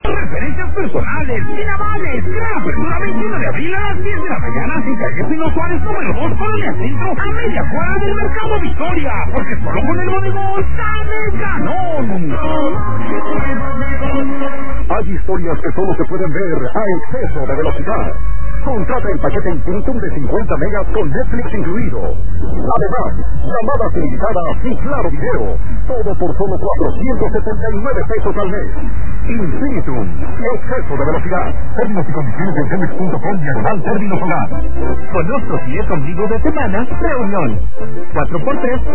Referencias personales, Pinavales, gran apertura 21 de abril a las 10 de la mañana en calle Pino Suárez número 2, Colonia Centro, a media cuadra del Mercado Victoria, porque solo con el bodegón sale ganón. Hay historias que solo se pueden ver a exceso de velocidad. Contrata el paquete Infinitum de 50 megas con Netflix incluido. Además, llamadas ilimitadas y claro video. Todo por solo 479 pesos al mes. Infinitum, exceso de velocidad. Términos y condiciones en Telmex.com/términos hogar. Con nuestros 10 ombliguos de semana, reunión. 4x3